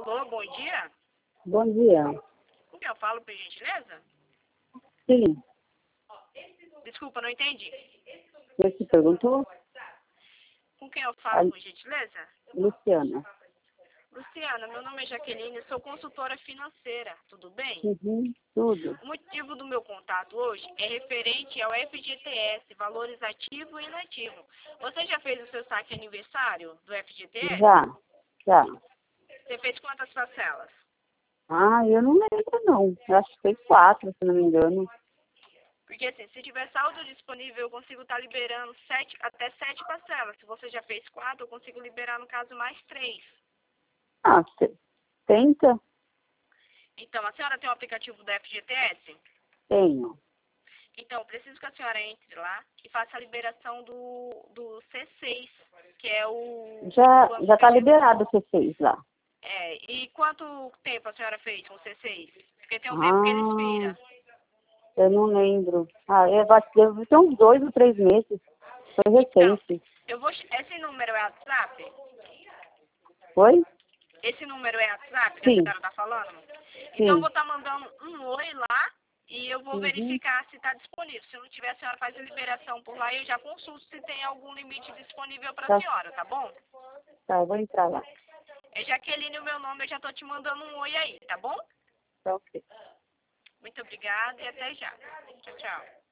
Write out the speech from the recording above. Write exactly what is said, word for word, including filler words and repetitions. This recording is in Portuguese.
Alô, bom dia. Bom dia. Com quem eu falo, por gentileza? Sim. Desculpa, não entendi. Você perguntou? Com quem eu falo, A por gentileza? Luciana. Luciana, meu nome é Jaqueline, eu sou consultora financeira, tudo bem? Uhum, tudo. O motivo do meu contato hoje é referente ao F G T S, valores ativo e inativo. Você já fez o seu saque aniversário do F G T S? Já, já. Você fez quantas parcelas? Ah, eu não lembro não. Eu acho que foi quatro, se não me engano. Porque assim, se tiver saldo disponível, eu consigo estar liberando sete, até sete parcelas. Se você já fez quatro, eu consigo liberar, no caso, mais três. Ah, te- tenta? Então, a senhora tem o aplicativo do F G T S? Tenho. Então, eu preciso que a senhora entre lá e faça a liberação do, do C seis, que é o... Já, o já tá aplicativo. liberado o C seis lá. É, e quanto tempo a senhora fez com o C seis? Porque tem um tempo que ele Ah, expira. eu não lembro. Ah, eu acho que deve ter uns dois ou três meses. Foi Então, recente. eu vou... Esse número é WhatsApp? Foi? Esse número é WhatsApp que a Sim, senhora está falando? Então, eu sim. vou estar mandando um oi lá e eu vou Uhum. verificar se está disponível. Se não tiver, a senhora faz a liberação por lá e eu já consulto se tem algum limite disponível para a Tá, senhora, tá bom? tá, eu vou entrar lá. É Jaqueline o meu nome, eu já estou te mandando um oi aí, tá bom? Tá ok. Muito obrigada e até já. Tchau, tchau.